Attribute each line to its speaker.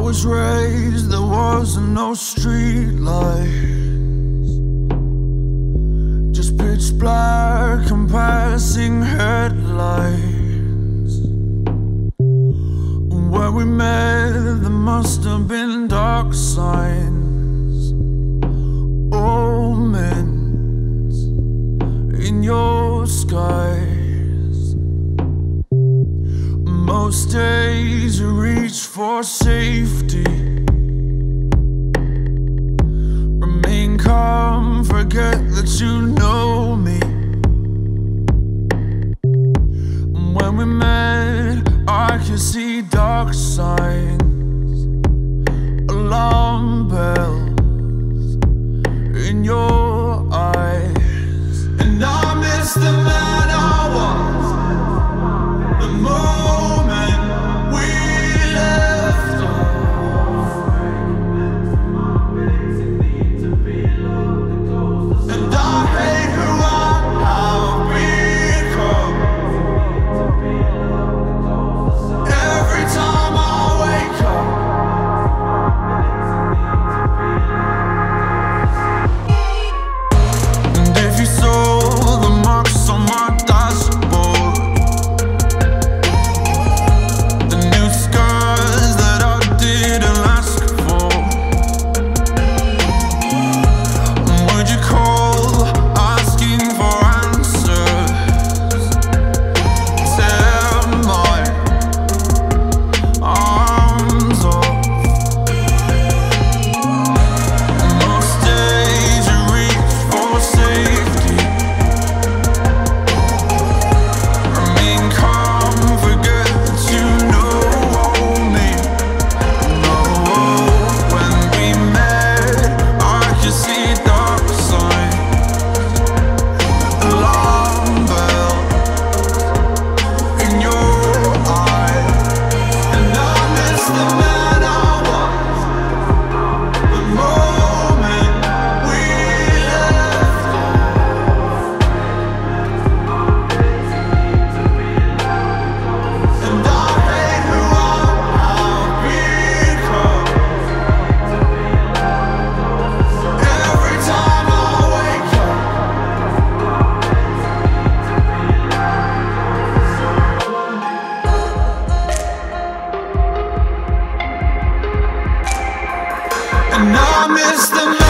Speaker 1: was raised, there wasn't no street lights, just pitch black and passing headlights. Where we met, there must have been dark signs, omens in your skies. Most days you reach for safety, remain calm, forget that you know me. When we met, I could see dark signs, alarm bells in your eyes. And I miss the man I was, the moment we left off. And I hate who I have become. Every time I wake up, and if you saw the marks on my dashboard, the new scars that I didn't ask for, would you call asking for answers? Tear my arms off. Most days you reach for safety, remain calm, forget that you know me. No, when we met, I could see dark signs, alarm bells in your eyes. And I miss the man I was, the moment we left off. And I hate who I have become. Every time I wake up, and I miss the man